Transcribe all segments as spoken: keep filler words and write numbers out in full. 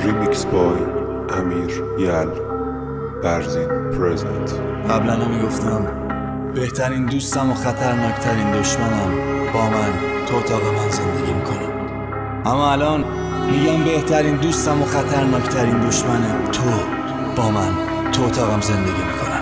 ریمیکس بای امیر یل برزین پرزنت. قبلا هم میگفتم بهترین دوستم و خطرناکترین دشمنم با من تو اتاق من زندگی میکنه، اما الان میگم بهترین دوستم و خطرناکترین دشمنم تو با من تو اتاقم زندگی میکنن.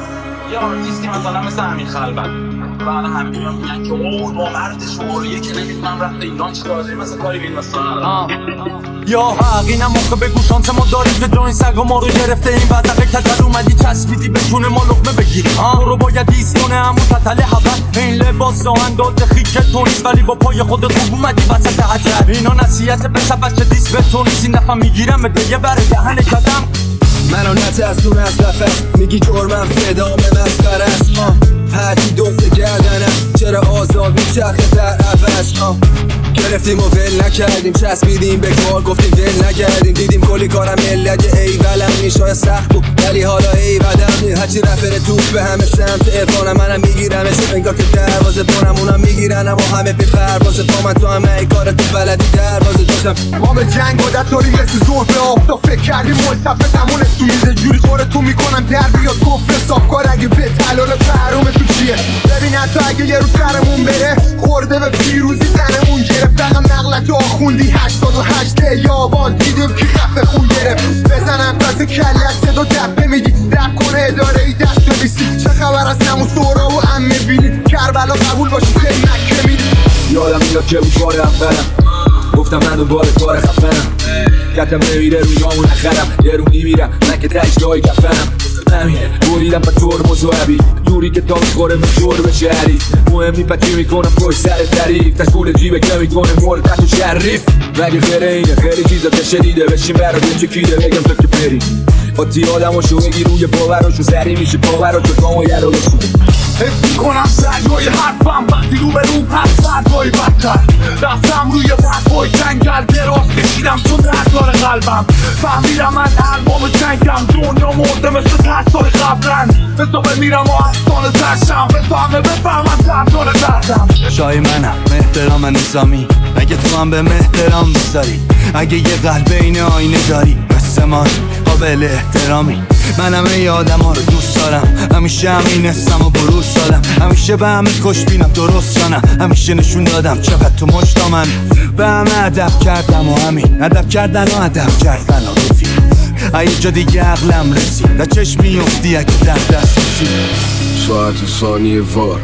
یه آرتیستی مثلا مثل امین خلبت و الان همین میگن که اوه با مرد شماریه که نمیدونم رفت ایران چیکار داریم مثلا کاری بین مثلا یا حق اینم موقع بگو شانس ما داریم که جای سگ ما رو گرفته این بدقه تتل اومدی چسبیدی به جون ما لقمه بگیری تو رو باید ایست کنه همون تتل حبت این لباس ها انداز خیک تو نیست ولی با پای خودت خوب اومدی وسط حجر اینا نصیحت بسه بچه دیست به تو نیست این دفعه میگیرم به دیگه بره دهن کدم منو نترسون از قفس میگی جرمم فدام مسخره است هرچی دوست گردنم چرا آزاد میچرخه در عوض گرفتیم و ول نکردیم چسبیدیم به کار گفتیم ول نکردیم دیدیم کلی کارم ملت ای ولم نیشای سخت بود ولی حالا ای بدم هرچی رفره توپ به همه سمت ارفانم منم میگیرمش انگار که دروازه بانم اونم میگیرن اما همه بی پروازه با من تو همه ای کار تو بلدی دروازه داشتم ما به جنگ عادت داری رسی زور به آفتاب فکر کردیم ملتفه تمونه تو میزه جوری خوره تو میکنم در بیاد کفر صافکار اگه به تلال پرومه تو چیه ببین حتی اگه یه روز سرمون بره خورده به پیروزی زنمون گرفت رقم نقلت آخوندی هشتاد و هشت یابان دیدیم که خفه خون گرفت بزنم پس کلک صدا دپه میگی رب کنه اداره ای دست بیسی چه خبر از نمو سورا و ام میبینی کربلا قبول باشی خیلی مکه میدی یادم میاد که بود بار اولم گفتم من دوباره کار خفنم کتم نمیره رویامو نخرم یه رو میمیرم من که تش جای کفنم همینه بریدم با ترمز و عبی جوری که تا میخوره میشور بشه حریف مهم نی پچی میکنم پشت سر تعریف تشکول جیبه که میکنه مردت و شریف مگه خیره اینه خیلی چیزا که شدیده بشیم برای چکیده بگم تو که پری آتی آدم و شو بگی روی باوراشو سری میشه باوراشو کامو یه رو بشون حس میکنم سریای حرفم وقتی رو به روم هست سردهای بدتر دستم روی برفای جنگل دراز کشیدم چون دردار قلبم فهمیدم من البام جنگم دنیا مرده مثل ترسای قبلن حسابه میرم و احسان ترشم بفهمه بفهمم دردار دردم شای منم احترام نظامی اگه تو هم به احترام بذاری اگه یه قلب این آینه داری مثل ما قابل احترامی من همه ی آدم ها رو دوست دارم همیشه همین اسم و بروز دادم همیشه به همه خوش بینم درست جانم همیشه نشون دادم چقدر تو مشتامن به همه ادب کردم و همین ادب کردن و ادب کردن و رفیق اگه جا دیگه عقلم رسید در چشمی افتی اگه در دست رسید ساعت ثانیه وار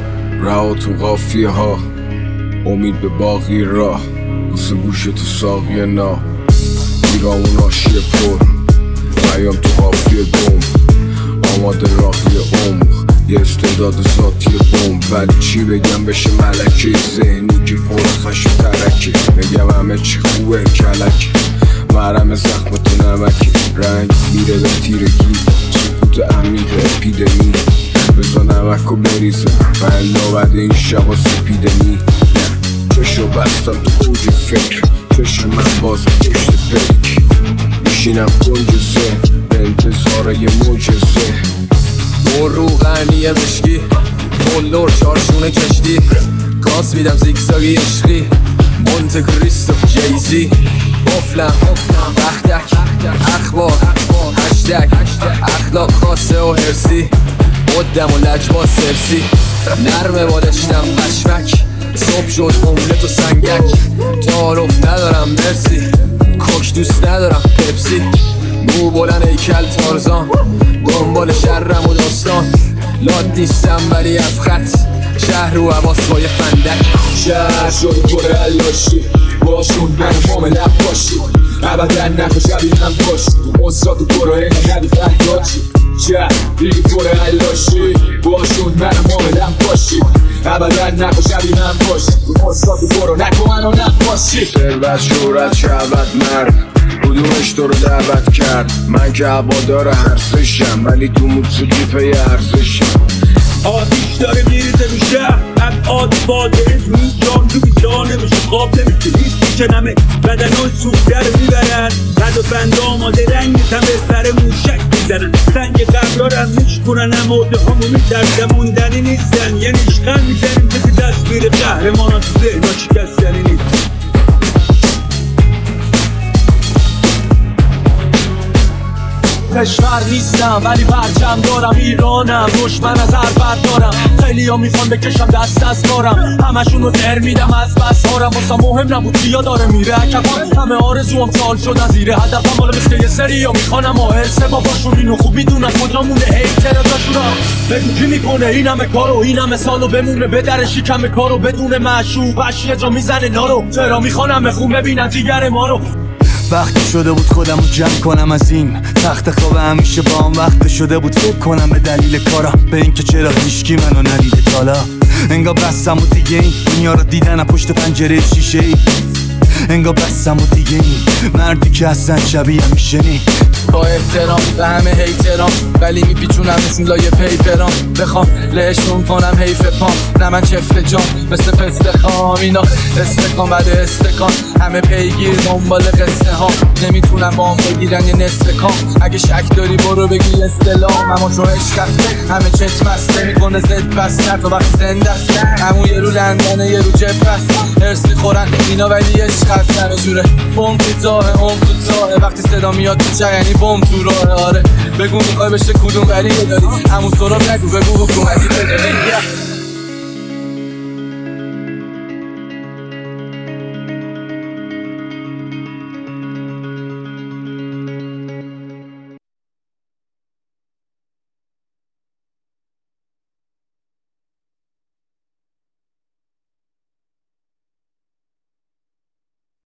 رها تو قافیه ها امید به باقی راه بوسه گوش تو ساقیه نا میرامون آشیه پر پیام تو قافیه گم آماده راهی عمق یه استعداد ذاتی بوم ولی چی بگم بشه ملکه ذهنی که پر خش و ترکه بگم همه چی خوبه کلک مرم زخم تو نمکی رنگ میره به تیرگی سکوت عمیق اپیدمی بزا نمک و بریزه و الا بعد این شبا سپیدنی چشو بستم تو اوج فکر چشم من باز پشت پک میشینم کنج ذهن به انتظار یه معجزه مر رو غنی مشکی مولور چارشونه کشتی گاز میدم زیگزاگی عشقی مونت کریستو جیزی افلم بختک اخبار هشتگ اخلاق خاصه و هرسی مدم و لجبا سرسی نرمه بالشتم قشمک صبح شد املت و سنگک تعارف ندارم مرسی کوک دوست ندارم پپسی مو بلن ایکل تارزان دنبال شرم و داستان لاد نیستم ولی از خط شهر و عواس بای فندک شهر شد پر علاشی باشون من معاملت باشی ابدا نخو شبیهم باشی تو مصرات و پرایه ندی فرداچی شهر دیگه پر علاشی باشون من معاملت باشی ابدا نخو شبیهم باشی تو مصرات و پرو نکو منو نباشی ثروت شهرت شهوت مرد کدومش تو رو دعوت کرد من که هوادار هرسشم ولی تو موسیقی پی ارزشم آتیش داره میریزه رو شهر از آدی فاجعه روی جان رو بی جان نمیشه خواب نمیشه هیچ میشنمه بدنهای سوخته رو میبرن قد و بند آماده رنگ تم به سر موشک میزنن سنگ قبرارم میشکنن اما عده همو میترسن موندنی نیستن یعنی اشغل میزنیم کسی تصویر قهرمانا تو ذهنا شکستنی نیست کشور نیستم ولی برجم دارم، ایرانم دشمن از هر بردارم. خیلی ها میخوان بکشم دست از کارم، همشون رو در میدم از بس هارم. واسه مهم نبود کیا داره میره کفان، همه آرزوام سال شدن زیر هدفم. حالا مثل یه سری ها میخوانم آهرسه باباشون، اینو خوب میدونن کجامونه هیتر ازاشون. بگو کی میکنه این همه کارو، این همه سالو بمونه به در شکم کارو، بدون معشوق وحشی یه جا میزنه نارو. چرا میخوانم بخون ببینن جیگر ما رو. وقتی شده بود خودم رو جمع کنم از این تخت خواب، همیشه با هم وقت شده بود فکر کنم به دلیل کارم، به اینکه چرا هیچکی منو ندیده تالا. انگار بستم و دیگه این دنیا رو دیدن پشت پنجره شیشه ای، انگار بستم و دیگه این مردی که اصلا شبیه میشه نی. با احترام به همه هیترام ولی میپیچونم نشون لایه پیپرام، بخوام لهشون کنم حیف پام، نه من چفت جام مثل پسته خام. اینا استکان بعد استکان همه پیگیر دنبال قصه ها، نمیتونم با هم بگیرن یه نصف کام. اگه شک داری برو بگی استلام، اما چون عشق همه چت مسته میکنه زد بس کرد و وقتی زنده است. همون یه رو لندنه یه رو جب بست، هرسی خورن اینا ولی عشق هست همه جوره. بوم تو تاه اون تو تاه، وقتی صدا میاد تو چه یعنی بوم تو راه. آره بگو میخوای بشه کدوم ولی داری، همون سراب نگو بگو حکومتی بداری.